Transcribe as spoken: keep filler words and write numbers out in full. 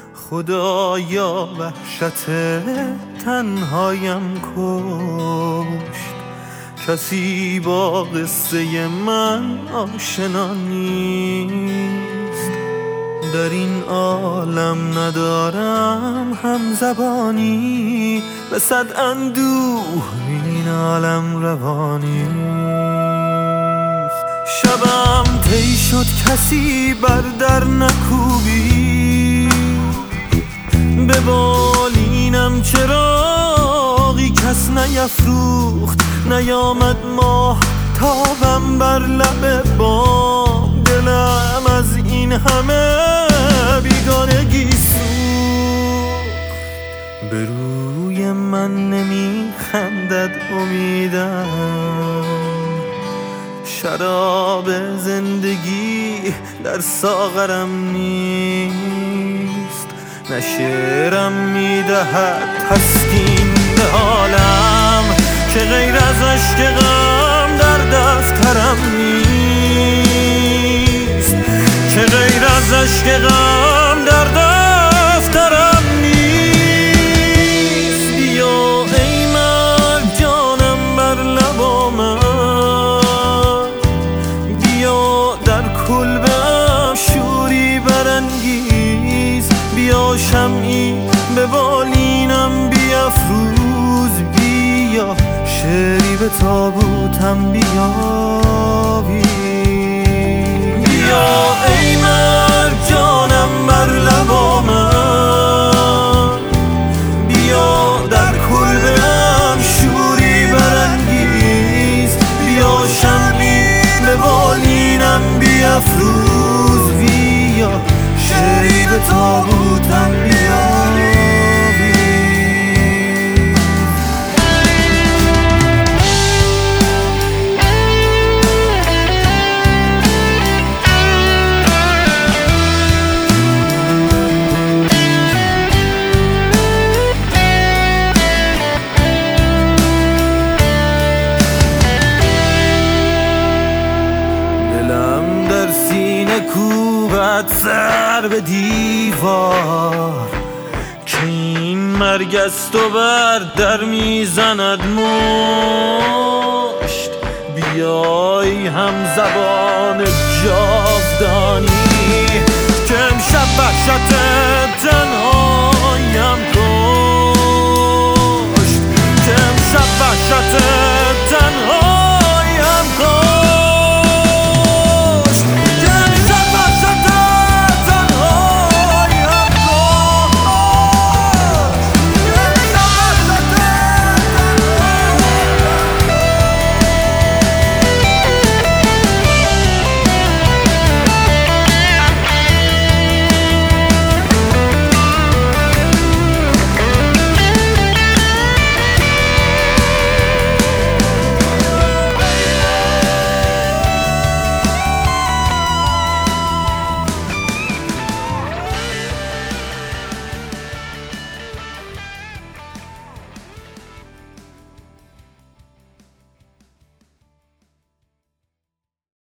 خدایا وحشت تنهایم کشت. کسی با قصه من آشنا نیست. در این عالم ندارم هم زبانی، به صد اندوه این عالم روانی. شبم طی شد کسی بر در نکوبی، به بالینم چراغی کس نیفروخت. نیامد ماه تابم بر لب بام، دلم از این همه بیگانگی سوخت. به روی من نمی خندد امیدم، شراب زندگی در ساغرم نیست. نه شعرم میدهد تسکین به حالم، که غیر از عشق غم در دفترم نیست. که غیر از عشق غم در دفترم نیست. بیا ای مرگ جانم بر لب من، بیا در کلبه‌ام شوری برانگیز. بیا شمعی به بالینم بیفروز، بیا شعری به تابوتم بیاوی. بیا ای مرگ جانم بر لب من، بیا در کلبه‌ام شوری برانگیز. بیا شمعی به بالینم بیفروز، بیا شعری به تابوتم بیاوی. کوبت سر به دیوار، که این مرگ است و بر در میزند مشت. بیای هم زبان جاودانی، که امشب وحشت